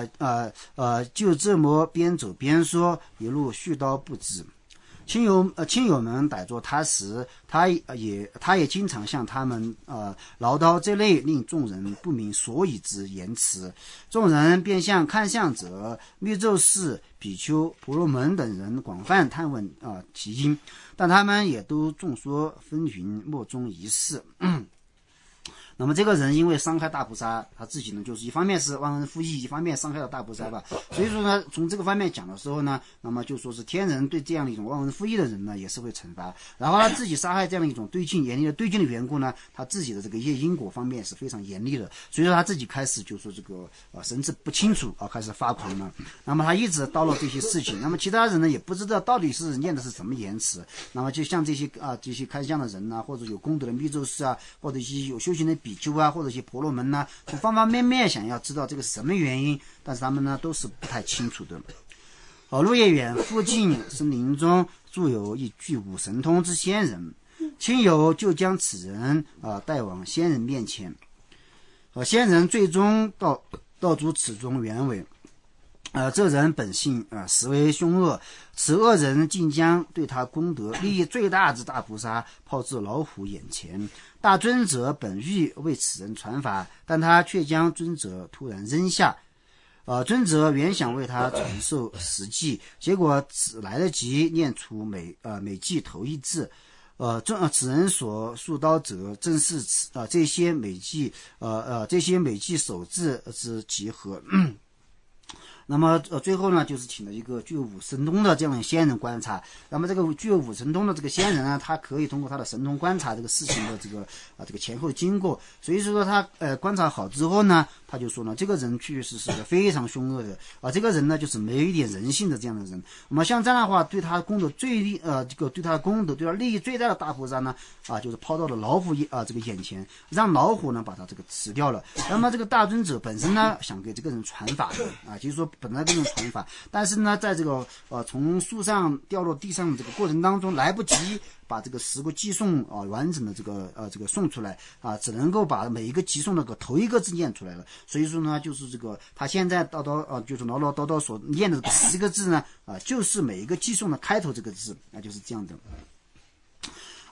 么边走边说，一路絮叨不止。亲友们逮捉他时，他也经常向他们唠叨这类令众人不明所以之言辞。众人便向看相者、密咒士、比丘、婆罗门等人广泛探问其因，但他们也都众说纷纭，莫衷一是。那么这个人因为伤害大菩萨，他自己呢就是一方面是忘恩负义，一方面伤害了大菩萨吧。所以说呢，从这个方面讲的时候呢，那么就说是天人对这样的一种忘恩负义的人呢，也是会惩罚。然后他自己杀害这样的一种严厉的对境的缘故呢，他自己的这个因果方面是非常严厉的。所以说他自己开始就说这个神志不清楚开始发狂了。那么他一直叨唠这些事情，那么其他人呢也不知道到底是念的是什么言辞。那么就像这些看相的人或者有功德的密咒师或者一些有修行的比丘或者一些婆罗门从方方面面想要知道这个是什么原因，但是他们呢都是不太清楚的。鹿野苑附近森林中住有一具武神通之仙人，亲友就将此人带往仙人面前。仙人最终道出此中原委。这人本性实为凶恶，此恶人竟将对他功德利益最大之大菩萨抛至老虎眼前。大尊者本欲为此人传法，但他却将尊者突然扔下。尊者原想为他传授实际，结果只来得及念出每记头一字。此人所述刀者正是这些每记首字之集合。那么最后呢，就是请了一个具有武神通的这样的仙人观察。那么这个具有武神通的这个仙人呢，他可以通过他的神通观察这个事情的这个前后经过。所以说他观察好之后呢，他就说呢，这个人确实是个非常凶恶的这个人呢就是没有一点人性的这样的人。那么像这样的话，对他功德对他的功德对他利益最大的大菩萨呢就是抛到了老虎这个眼前，让老虎呢把他这个吃掉了。那么这个大尊者本身呢想给这个人传法的就是说本来这种传法，但是呢在这个从树上掉落地上的这个过程当中来不及把这个10个寄送完整的这个送出来只能够把每一个寄送的头一个字念出来了。所以说呢，就是这个他现在就是唠唠叨叨所念的10个字呢就是每一个寄送的开头这个字就是这样的。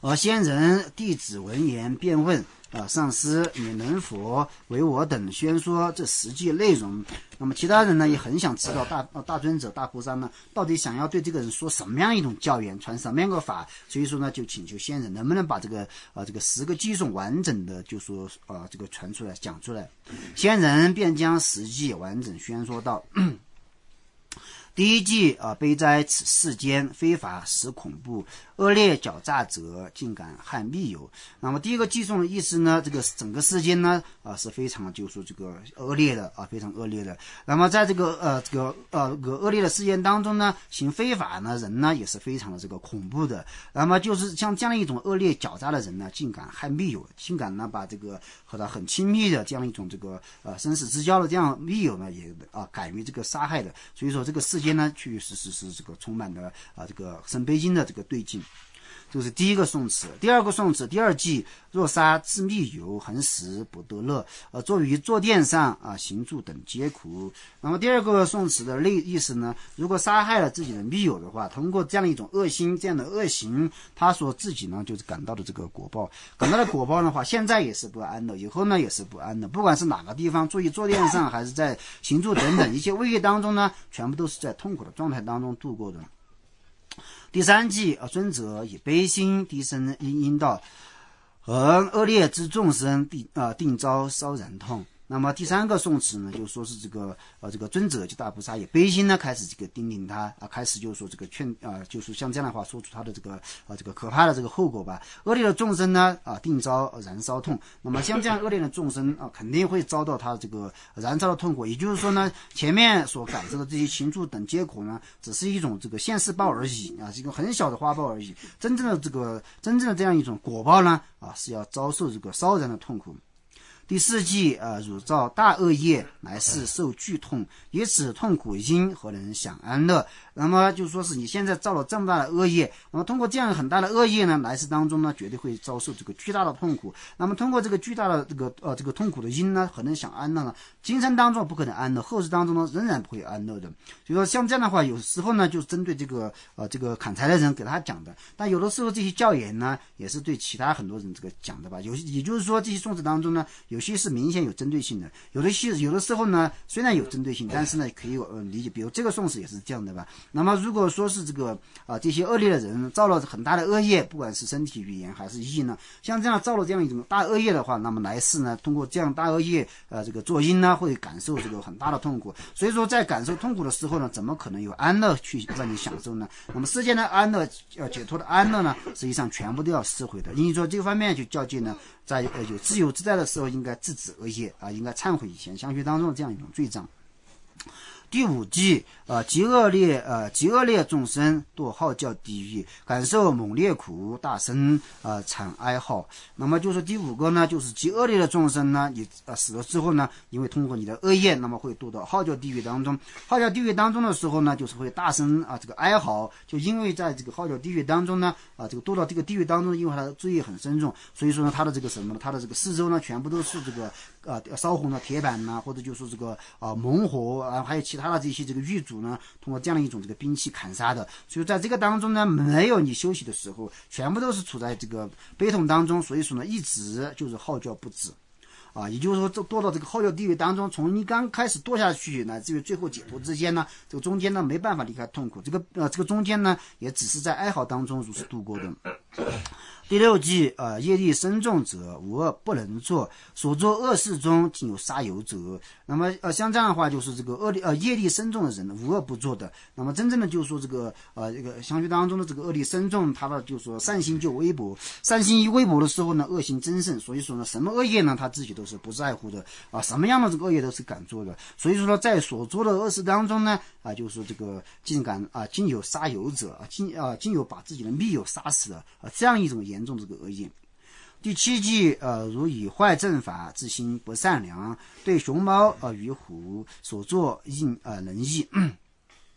先人弟子闻言便问上师，你能否为我等宣说这实际内容？那么其他人呢也很想知道大尊者大菩萨呢到底想要对这个人说什么样一种教言，传什么样的法，所以说呢就请求先人能不能把这个10个偈颂完整的就说这个传出来讲出来。先人便将实际完整宣说道。第一偈悲哉此世间，非法实恐怖，恶劣狡诈者竟敢害密友。那么第一个偈颂的意思呢，这个整个世间呢是非常就是说这个恶劣的非常恶劣的。那么在这个恶劣的世间当中呢，行非法呢人呢也是非常的这个恐怖的。那么就是像这样一种恶劣狡诈的人呢，竟敢害密友，竟敢呢把这个和他很亲密的这样一种这个生死之交的这样密友呢也敢于这个杀害的。所以说这个世间呢确实是这个充满了这个生悲经的这个对境。这是第一个颂词。第二个颂词，第二偈，若杀自密友，恒时不得乐，坐于坐垫上行住等皆苦。那么第二个颂词的意思呢，如果杀害了自己的密友的话，通过这样一种恶心，这样的恶行，他说自己呢就是感到的这个果报，感到的果报的话，现在也是不安的，以后呢也是不安的，不管是哪个地方，坐于坐垫上还是在行住等等一切位业当中呢，全部都是在痛苦的状态当中度过的。第三偈，尊者以悲心低声应道，恶劣之众生定遭烧燃痛。那么第三个颂词呢，就说是这个尊者就大菩萨也悲心呢，开始这个叮咛他开始就是说这个劝就是像这样的话说出他的这个可怕的这个后果吧。恶劣的众生呢定遭燃烧痛。那么像这样恶劣的众生肯定会遭到他这个燃烧的痛苦。也就是说呢，前面所感受的这些行住等皆苦呢，只是一种这个现世报而已是一个很小的花报而已。真正的这样一种果报呢是要遭受这个烧燃的痛苦。第四偈，汝造大恶业，来世受剧痛，以此痛苦因，何能享安乐？那么就说是你现在造了这么大的恶业，那么通过这样很大的恶业呢，来世当中呢，绝对会遭受这个巨大的痛苦。那么通过这个巨大的这个痛苦的因呢，何能享安乐呢？今生当中不可能安乐，后世当中呢，仍然不会安乐的。所以说像这样的话，有时候呢，就是针对这个砍柴的人给他讲的，但有的时候这些教言呢，也是对其他很多人这个讲的吧。也就是说，这些颂词当中呢，有些是明显有针对性的，有的时候呢，虽然有针对性，但是呢，可以理解。比如这个颂词也是这样的吧。那么如果说是这个这些恶劣的人造了很大的恶业，不管是身体、语言还是意呢，像这样造了这样一种大恶业的话，那么来世呢，通过这样大恶业这个作因呢，会感受这个很大的痛苦。所以说，在感受痛苦的时候呢，怎么可能有安乐去让你享受呢？那么世间的安乐解脱的安乐呢，实际上全部都要撕毁的。因此说这个方面就教诫呢，在有自由自在的时候，应该制止恶业应该忏悔以前相续当中的这样一种罪障。第五偈，极恶劣众生堕号教地狱，感受猛烈苦，大声惨哀号。那么就是第五个呢，就是极恶劣的众生呢，你死了之后呢，因为通过你的恶业，那么会堕到号教地狱当中。号教地狱当中的时候呢，就是会大声这个哀嚎，就因为在这个号教地狱当中呢，这个堕到这个地狱当中，因为他的罪业很深重，所以说呢，他的这个什么呢，他的这个四周呢，全部都是这个烧红的铁板呐，或者就是这个猛火还有其他的这些这个狱卒呢，通过这样的一种这个兵器砍杀的。所以在这个当中呢，没有你休息的时候，全部都是处在这个悲痛当中，所以说呢，一直就是号叫不止。也就是说，堕到这个号教地狱当中，从你刚开始堕下去，乃至于最后解脱之间呢，这个中间呢没办法离开痛苦，这个中间呢也只是在哀嚎当中如此度过的。第六偈，业力深重者，无恶不能做，所作恶事中竟有杀有者。那么像这样的话，就是这个业力深重的人无恶不作的。那么真正的就是说这个相续当中的这个恶力深重，他的就是说善心就微薄，善心一微薄的时候呢，恶行增盛。所以说呢，什么恶业呢，他自己都是不在乎的什么样的这个恶业都是敢做的。所以说呢，在所做的恶事当中呢，就是说这个竟有杀有者竟有把自己的密友杀死了这样一种严重这个恶业。第七偈，如以坏正法，自心不善良，对熊猫与虎所作应能易。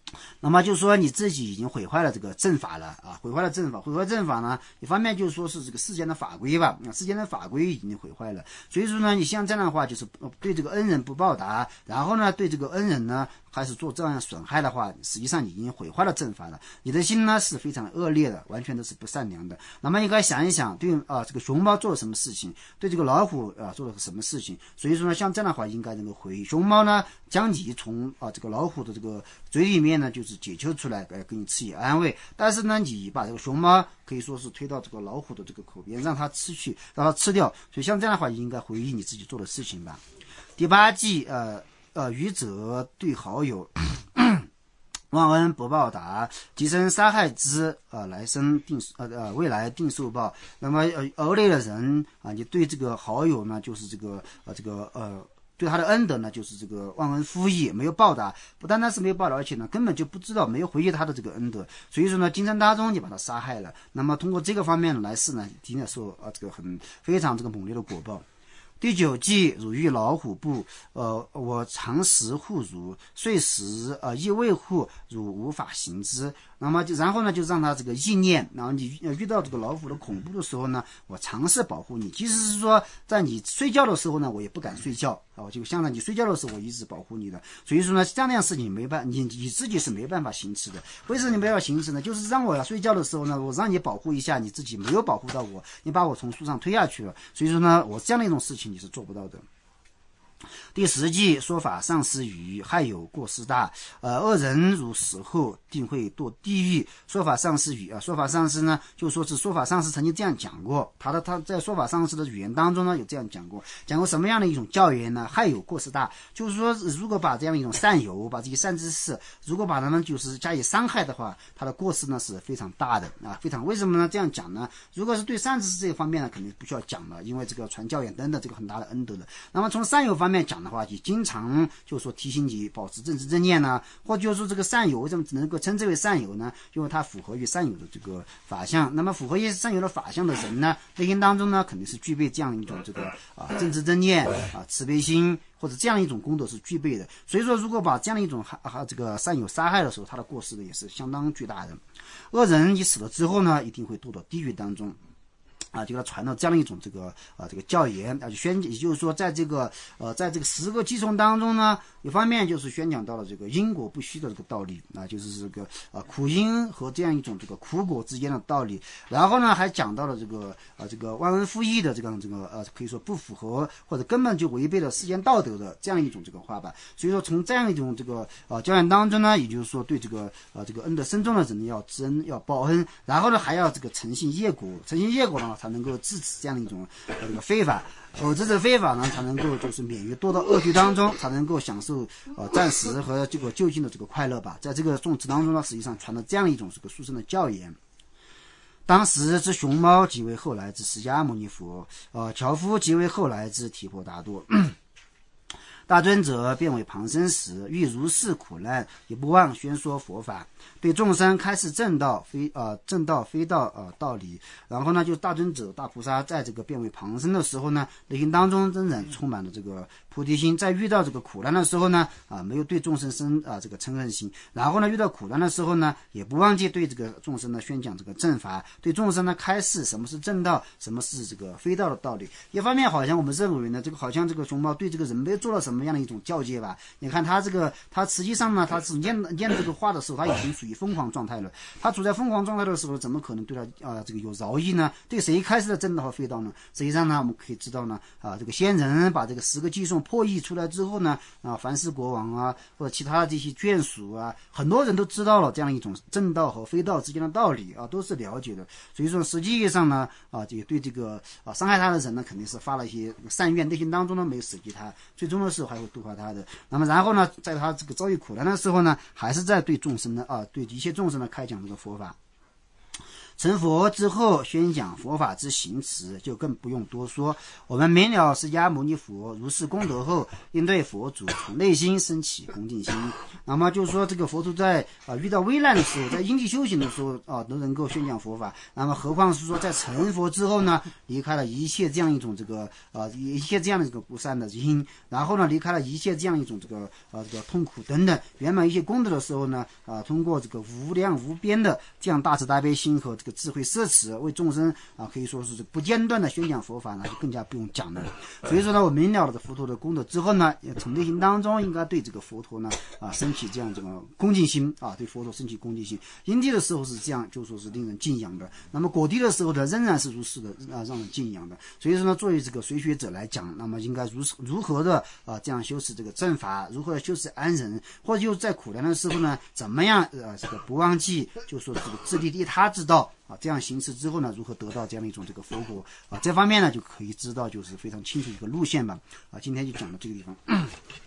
那么就是说你自己已经毁坏了这个正法了啊，毁坏了正法呢，一方面就是说是这个世间的法规吧，世间的法规已经毁坏了，所以说呢，你像这样的话，就是对这个恩人不报答，然后呢，对这个恩人呢还是做这样损害的话，实际上你已经毁坏了正法了，你的心呢是非常恶劣的，完全都是不善良的。那么应该想一想，对这个熊猫做了什么事情，对这个老虎做了什么事情，所以说呢，像这样的话应该能够回熊猫呢，将你从这个老虎的这个嘴里面呢，就是解救出来，给你赐以安慰。但是呢，你把这个熊猫可以说是推到这个老虎的这个口边，让它吃掉。所以像这样的话，应该回忆你自己做的事情吧。第8计，愚者对好友忘恩不报答，即生杀害之，未来定受报。那么恶劣的人你对这个好友呢，就是对他的恩德呢，就是这个忘恩负义，没有报答，不单单是没有报答，而且呢根本就不知道，没有回忆他的这个恩德，所以说呢，今生当中就把他杀害了。那么通过这个方面来世呢，一定受这个非常这个猛烈的果报。第9计，汝遇老虎怖，我常时护汝，遂时亦未护，汝无法行之。那么然后呢，就让他这个意念，然后你遇到这个老虎的恐怖的时候呢，我尝试保护你，即使是说在你睡觉的时候呢，我也不敢睡觉就像在你睡觉的时候，我一直保护你的。所以说呢，这样事情你自己是没办法行持的。为什么你没办法行持呢？就是让我要睡觉的时候呢，我让你保护一下，你自己没有保护到我，你把我从树上推下去了。所以说呢，我这样的一种事情你是做不到的。第10计，说法上司愚，害有过失大。恶人如死后定会堕地狱。说法上司愚说法上司呢，就说是说法上司曾经这样讲过，他在说法上司的语言当中呢有这样讲过什么样的一种教言呢？害有过失大，就是说如果把这样一种善友，把这些善知识，如果把他们就是加以伤害的话，他的过失呢是非常大的非常。为什么呢？这样讲呢？如果是对善知识这一方面呢，肯定不需要讲了，因为这个传教言等等这个很大的恩德的。那么从善友方面讲的话，也经常就是说提醒你保持正知正念或者就是说这个善友为什么能够称之为善友呢？因为它符合于善友的这个法相。那么符合于善友的法相的人呢，内心当中呢肯定是具备这样一种这个正知正念慈悲心或者这样一种功德是具备的。所以说如果把这样的一种这个善友杀害的时候，他的过失呢也是相当巨大的。恶人一死了之后呢，一定会堕到地狱当中就给他传到这样的一种这个教言也就是说在这个10个计颂当中呢，一方面就是宣讲到了这个因果不虚的这个道理就是这个苦因和这样一种这个苦果之间的道理。然后呢还讲到了这个忘恩负义的可以说不符合或者根本就违背了世间道德的这样一种这个话吧。所以说从这样一种这个教言当中呢，也就是说对这个恩德深重的人要知恩要报恩，然后呢还要这个诚信业果呢才能够制止这样的一种这个非法，制止非法呢才能够就是免于堕到恶趣当中，才能够享受暂时和这个就近的这个快乐吧。在这个颂词当中呢，实际上传了这样一种这个殊胜的教言。当时之熊猫即为后来之释迦牟尼佛，樵夫即为后来之提婆达多。大尊者便为旁生时，遇如是苦难，也不忘宣说佛法，对众生开示正道非道道理。然后呢，就大尊者大菩萨在这个变为旁生的时候呢，内心当中真正充满了这个菩提心，在遇到这个苦难的时候呢没有对众生生这个嗔恨心。然后呢，遇到苦难的时候呢，也不忘记对这个众生呢宣讲这个正法，对众生呢开示什么是正道，什么是这个非道的道理。一方面好像我们认为呢，好像这个熊猫对这个人类做了什么样的一种教诫吧。你看他实际上呢，他是念这个话的时候，他已经属于疯狂状态了。他处在疯狂状态的时候，怎么可能对他这个有饶益呢？对谁开始的正道和非道呢？实际上呢，我们可以知道呢这个先人把这个10个计颂破译出来之后呢凡是国王或者其他的这些眷属很多人都知道了这样一种正道和非道之间的道理都是了解的。所以说实际上呢也对这个伤害他的人呢，肯定是发了一些善愿，内心当中呢没有舍弃他，最终的时候还会度化他的。那么然后呢，在他这个遭遇苦难的时候呢，还是在对众生呢对一切众生呢开讲这个佛法。 成佛之后宣讲佛法之行持就更不用多说。我们明了释迦牟尼佛如是功德后，应对佛祖从内心升起恭敬心。那么就是说，这个佛祖在遇到危难的时候，在因地修行的时候都能够宣讲佛法。那么何况是说在成佛之后呢，离开了一切这样一种一切这样的这个不善的因，然后呢离开了一切这样一种这个痛苦等等，圆满一些功德的时候呢，通过这个无量无边的这样大慈大悲心和这个智慧摄持，为众生可以说是不间断的宣讲佛法呢，就更加不用讲了。所以说呢，我明了了佛陀的功德之后呢，从内心当中应该对这个佛陀呢升起这样这个恭敬心对佛陀升起恭敬心。因地的时候是这样，就说是令人敬仰的；那么果地的时候呢，仍然是如是的让人敬仰的。所以说呢，作为这个随学者来讲，那么应该如何的这样修持这个正法，如何修持安忍，或者就在苦难的时候呢，怎么样这个不忘记，就说这个自利利他之道这样行持之后呢，如何得到这样的一种这个佛果这方面呢，就可以知道就是非常清楚一个路线吧。今天就讲到这个地方。